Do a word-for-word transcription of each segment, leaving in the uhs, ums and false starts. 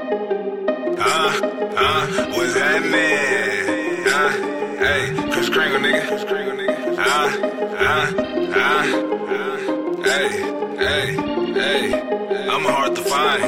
Uh, uh, what's happening? Uh, hey, Chris Kringle, nigga. Chris Kringle, nigga. Uh, uh, uh, uh, hey, hey, hey. I'm hard to find.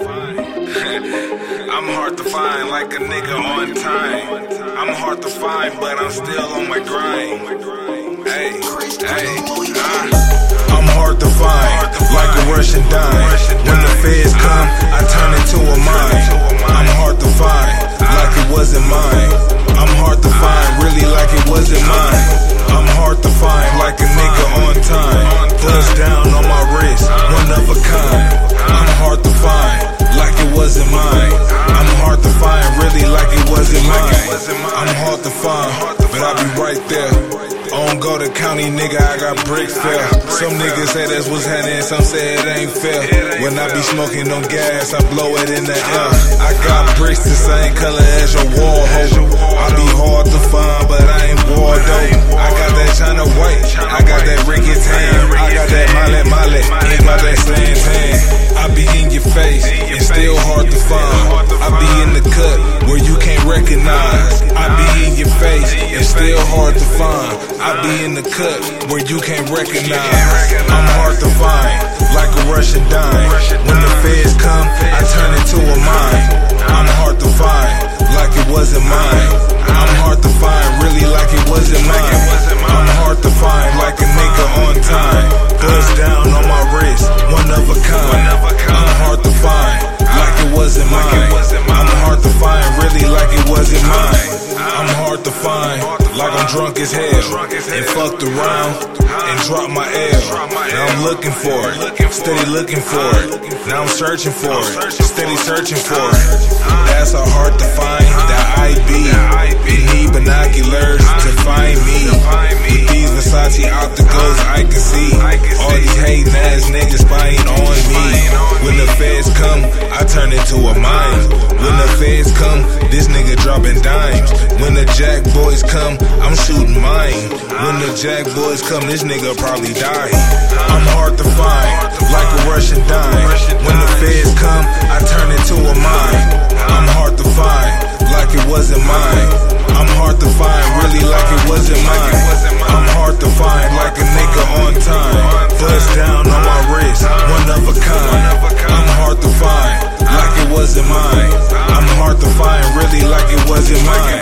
I'm hard to find, like a nigga on time. I'm hard to find, but I'm still on my grind. Hey, hey, uh. I'm hard to find, like a Russian dime. When the feds come, I turn it to a mine. I'm hard to find, like it wasn't mine. I'm hard to find, really like it wasn't mine. I'm hard to find, like a nigga on time. Thumbs down on my wrist, one of a kind. I'm hard to find, like it wasn't mine. I'm hard to find, really like it wasn't mine. I'm hard to find, but I'll be right there. On go to county, nigga, I got bricks fair. Some niggas say that's what's happening, some say it ain't fair. When I be smoking on gas, I blow it in the air. I got bricks the same color as your wall, ho. I be hard to find, but I ain't Waldo. I got that China white, I got that Ricky tan, I got that Molly Molly, ain't got that sand tan. I be in your face, it's still hard to find. I be in the cut where you can't recognize. I be in your face, it's still hard to find. I be in the cut where you can't recognize. I'm hard to find, like a Russian dime. When the feds come, I turn it to a mine. I'm hard to find, like it wasn't mine. I'm hard to find, really like it wasn't mine. I'm hard to find, like a nigga on time. Thumbs down on my wrist, one of a kind. I'm hard to find, like it wasn't mine. I'm hard to find, really like it wasn't mine. I'm hard to find, like I'm drunk as hell, and fucked around and dropped my L. Now I'm looking for it, steady looking for it. Now I'm searching for it, steady searching for it. That's so hard to find, that I be. You need binoculars to find me. With these Versace opticals, I can see all these hating ass niggas spying on me. When the feds come, I turn into a mine. When the feds come, this nigga dropping dimes. When the Jack boys come, I'm shooting mine. When the Jack boys come, this nigga probably die. I'm hard to find, like a Russian dime. When the feds come, I turn it to a mine. I'm hard to find, like it wasn't mine. I'm hard to find, really like it wasn't mine. I'm hard to find, like a nigga on time. Thumbs down on my wrist, one of a kind. I'm hard to find, like it wasn't mine. I'm hard to find, really like it wasn't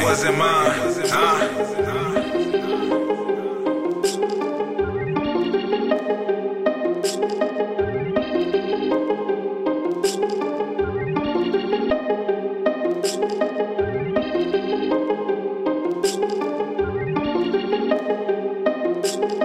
mine. You